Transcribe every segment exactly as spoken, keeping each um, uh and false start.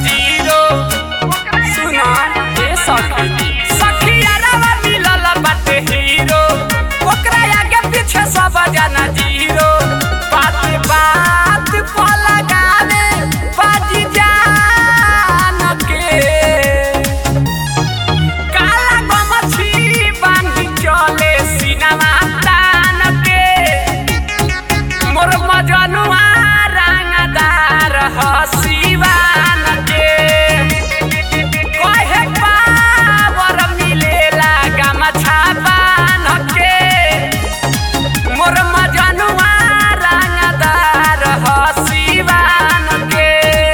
Zero सुना ए सखी सखियारा मिलल बाटे हीरो ओकरा आगे पीछे सब जाना जीरो बात बात पर लगावे बाजी जान के काला गमछी बांधी चले सीनामा तान के मोर मजनुआ रंगदार हसीवान के कहे पावर मिलेला गमछा बान के मोर मजनुआ रंगदार हसीवान के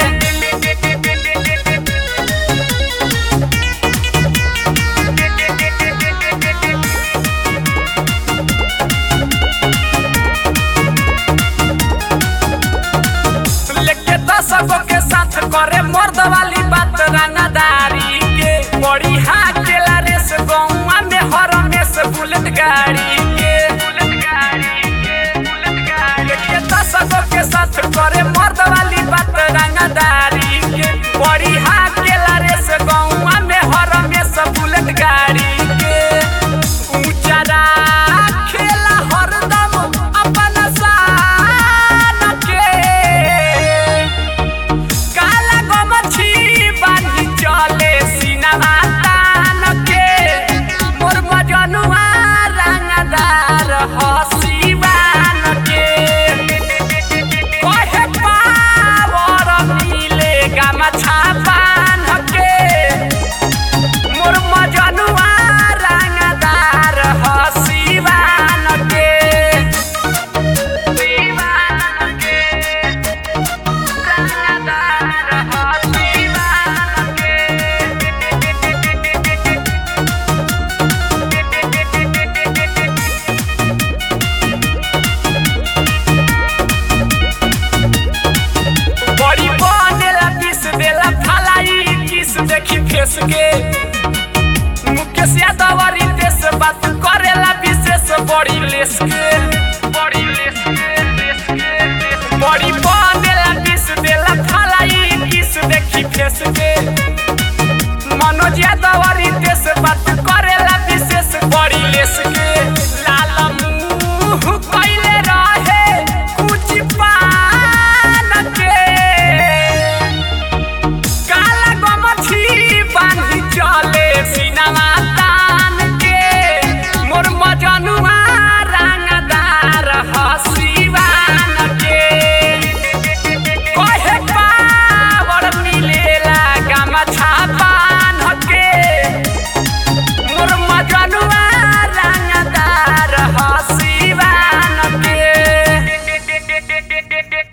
लेके दशकों के साथ करे मर्द वाली बात रंगदारी के बड़ी हाकेला रेस गौवा में हर में से बुलेट गाड़ी के बुलेट गाड़ी के बुलेट गाड़ी लेके दशकों के साथ करे मर्द वाली बात रंगदारी के बड़ी हाकेला रेस गौवा में हर में से बुलेट गाड़ी के ऊंचा राखेला हरदम अपन शान के काला गमछी बांधी चले सीनामा तान के मोर मजनुआ रंगदार हसीवान के कहे पावर मिले गमछा बांध के मोर मजनुआ रंगदार हसीवान के दीवान के रंगदार हसीवान के बड़ी बनेला पीस देला फलाई किस देखी फेस के मुकेश यादव रितेश बात करेला विशेष बड़ी लेस के बड़ी लेस के लेस के लेस के। बड़ी बनेला पीस देला फलाई किस देखी फेस के मनोज यादव रितेश बात करेला विशेष बड़ी लेस के